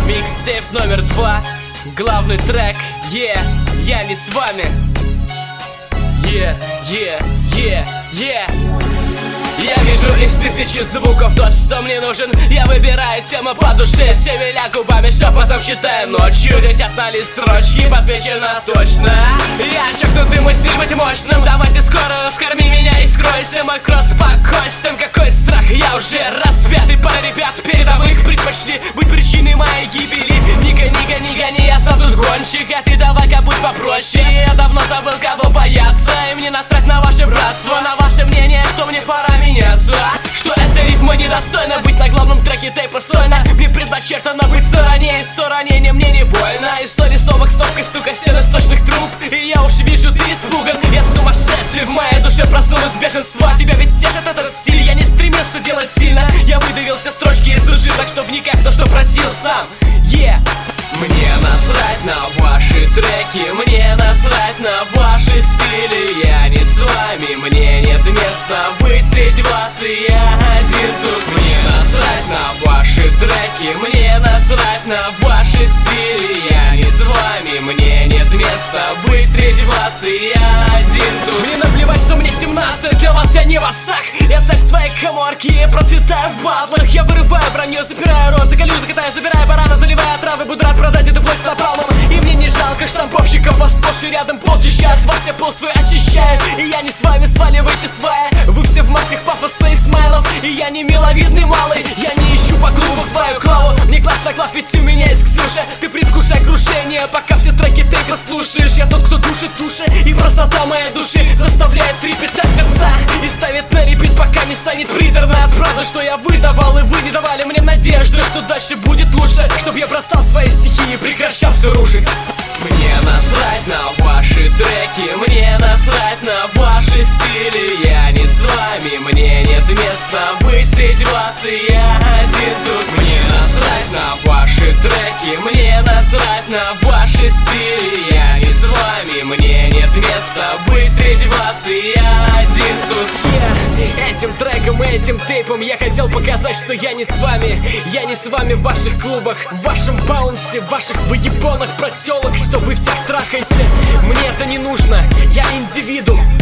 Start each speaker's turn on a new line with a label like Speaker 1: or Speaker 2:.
Speaker 1: Микстейп номер 2, главный трек, я не с вами. Я вижу из тысячи звуков тот, что мне нужен. Я выбираю тему по душе, шевеля губами, шепотом читаю ночью. Летят на лист строчки, подмечено точно. Я чокнутый мысль быть мощным. Давайте скоро раскорми меня и скройся. Мой кросс спокойствием, какой страх. Я уже распятый, пара ребят передовых предпочли быть причиной моей гибели. Не гони, я сам тут гонщик, а ты давай-ка будь попроще. Я давно забыл, кого бояться, и мне насрать на ваше братство, на ваше мнение, что мне пора меняться. Что эта рифма недостойна быть на главном треке тейпа сольно. Мне предначертано быть в стороне, и сто ранений мне не больно. И 100 листовок стопкой стука стен из точных труб. И я уж вижу, ты испуган. Я сумасшедший, в моей душе проснулось бешенство. Тебя ведь тешит этот стиль, я не стремился делать сильно. Я выдавил все строчки из души, так что вникай в то, что просил сам. Мне насрать на ваши треки, мне насрать на ваши стили. Я не с вами, мне нет места быть среди вас, и я один тут. Мне насрать на ваши треки, мне насрать на ваши стили. Я не с вами, мне нет места быть среди вас, и я один тут. Мне наплевать, что мне 17, для вас я не в отцах. Я царь своей коморки, я процветаю в батлах. Я вырываю броню, запираю рот, заколю, закатаю, забираю барана, заливаю травы. Буду рад продать эту плоть с напалмом. И мне не жалко штамповщиков, вас сплошь и рядом полчища. От вас я пол свой очищаю, и я не с вами, сваливайте свая. Вы все в масках пафоса и смайлов, и я не миловидный малый. Я не ищу по клубу свою клаву. Мне классно клав, ведь у меня есть Ксюша. Ты предвкушай крушение, пока все треки ты послушаешь. Я тот, кто душит души, и простота моей души заставляет трепетать сердца и ставит на репит, пока не станет приторно от правды, что я выдавал, и вы не давали мне надежды, что дальше будет лучше, чтоб я бросал свои стихи и прекращал все рушить. Мне насрать на ваши треки, мне насрать на ваши стили. Я не с вами, мне нет места быть среди вас, и я один тут. Мне насрать на ваши треки, мне насрать на ваши стили. Я не с вами, мне нет места быть среди вас, и я один тут. Этим треком, этим тейпом я хотел показать, что я не с вами. Я не с вами в ваших клубах, в вашем баунсе, в ваших выебонах про тёлок, что вы всех трахаете. Мне это не нужно, я индивидуум.